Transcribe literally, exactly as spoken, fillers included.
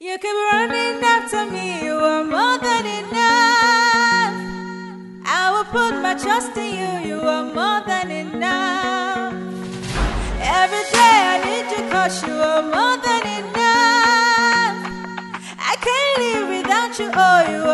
You keep running after me, you are more than enough. I will put my trust in you, you are more than enough. Every day I need you cause you are more than enough. I can't live without you, oh you